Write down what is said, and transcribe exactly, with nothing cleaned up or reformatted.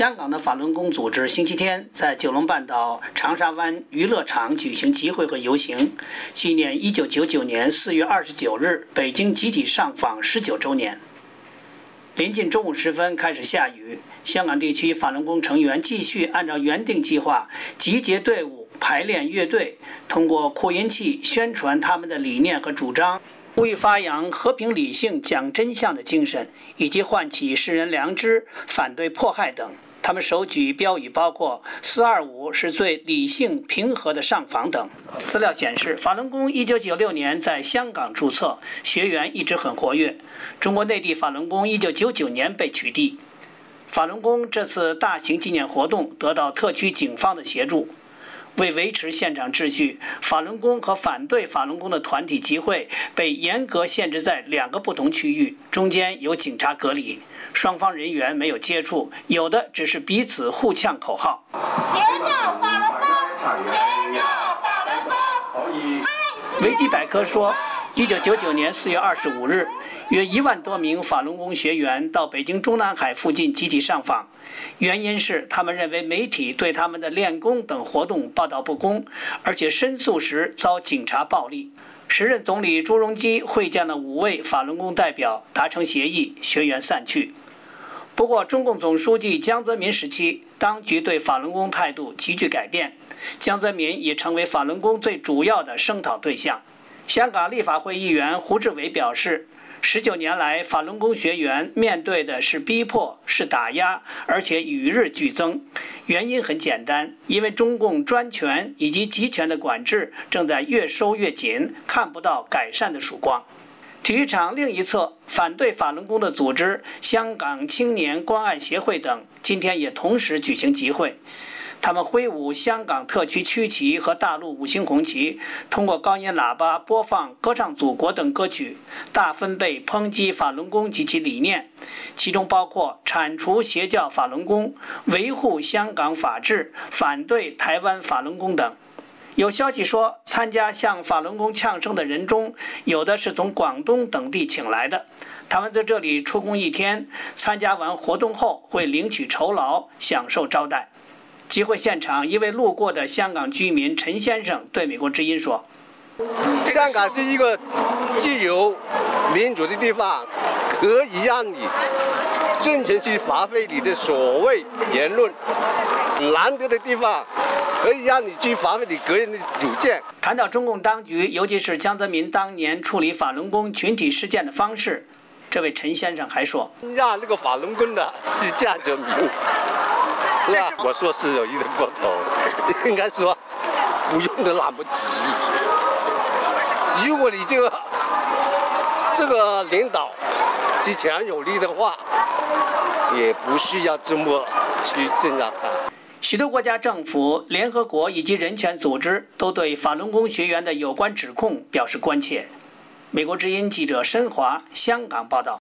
香港的法轮功组织星期天在九龙半岛长沙湾娱乐场举行集会和游行，纪念一九九九年四月二十九日北京集体上访十九周年。临近中午时分开始下雨，香港地区法轮功成员继续按照原定计划集结队伍、排练乐队，通过扩音器宣传他们的理念和主张，呼吁发扬和平理性讲真相的精神，以及唤起世人良知，反对迫害等。他们手举标语包括“四二五是最理性平和的上访”等。资料显示，法轮功一九九六年在香港注册，学员一直很活跃。中国内地法轮功一九九九年被取缔。法轮功这次大型纪念活动得到特区警方的协助。为维持现场秩序，法轮功和反对法轮功的团体集会被严格限制在两个不同区域，中间有警察隔离，双方人员没有接触，有的只是彼此互呛口号。维基百科说，一九九九年四月二十五日，约一万多名法轮功学员到北京中南海附近集体上访，原因是他们认为媒体对他们的练功等活动报道不公，而且申诉时遭警察暴力。时任总理朱镕基会见了五位法轮功代表，达成协议，学员散去。不过，中共总书记江泽民时期，当局对法轮功态度急剧改变，江泽民也成为法轮功最主要的声讨对象。香港立法会议员胡志伟表示，十九年来，法轮功学员面对的是逼迫，是打压，而且与日俱增。原因很简单，因为中共专权以及集权的管制正在越收越紧，看不到改善的曙光。体育场另一侧，反对法轮功的组织香港青年关爱协会等，今天也同时举行集会。他们挥舞香港特区区旗和大陆五星红旗，通过高音喇叭播放《歌唱祖国》等歌曲，大分贝抨击法轮功及其理念，其中包括铲除邪教法轮功、维护香港法治、反对台湾法轮功等。有消息说，参加向法轮功呛声的人中，有的是从广东等地请来的，他们在这里出工一天，参加完活动后会领取酬劳，享受招待。集会现场，一位路过的香港居民陈先生对美国之音说：“ 香港是一个自由民主的地方，可以让你真诚去发挥你的所谓言论，难得的地方，可以让你去发挥你个人的主见。” 谈到中共当局，尤其是江泽民当年处理法轮功群体事件的方式，这位陈先生还说：“ 让那个法轮功的是江泽民。”是吧？我说是有一点过头，应该说不用的那么急。如果你这个这个领导是强有力的话，也不需要这么去这样看。 许多国家政府、联合国以及人权组织都对法轮功学员的有关指控表示关切。美国之音记者申华香港报道。